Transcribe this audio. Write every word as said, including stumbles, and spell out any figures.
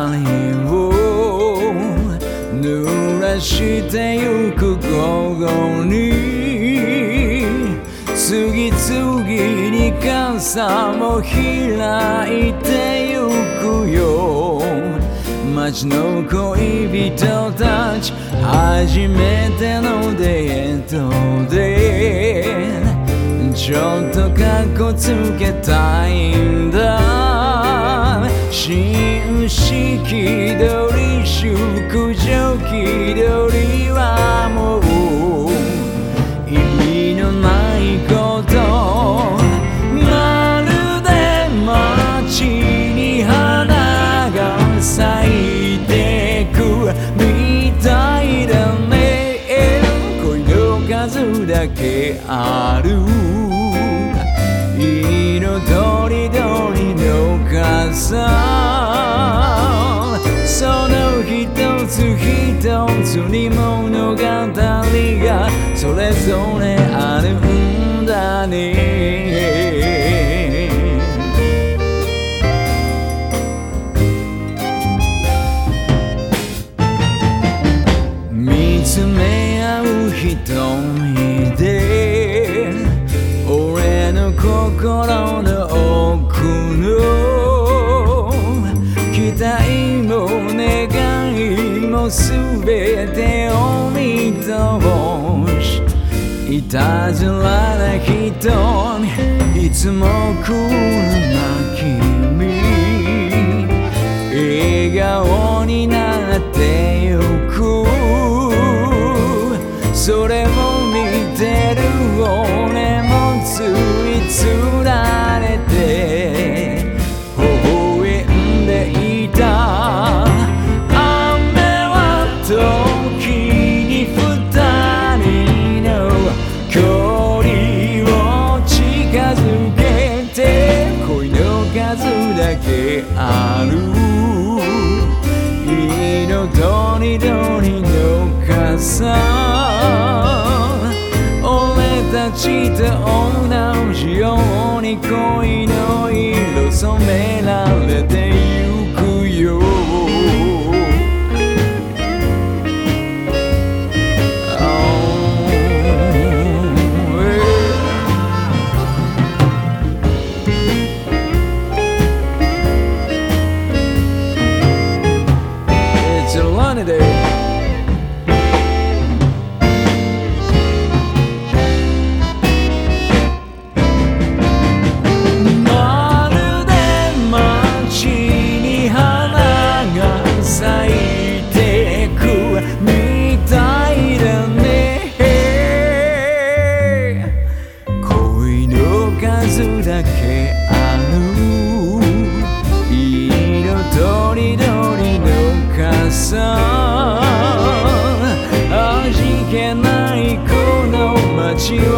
光を濡らしてゆく午後に次々に傘も開いてゆくよ。街の恋人たち初めてのデートでちょっとカッコつけたいんだ。新式通り宿女気取りはもう意味のないこと。まるで街に花が咲いてくみたいだね。恋の数だけある色とりどりの傘。その一つ一つに物語がそれぞれあるんだね。見つめ合う瞳で俺の心の奥の期待も願いも全てを見通し、いたずらな人にいつもクールな君、笑顔になってゆく。それを見てる俺もついつられて微笑んでいた。雨は時に二人の距離を近づけて恋の数だけある色とりどりの傘。俺たちと同じように恋の色染められてゆくよ。It's a lonely day.数だけある色とりどりの傘。味気ないこの街を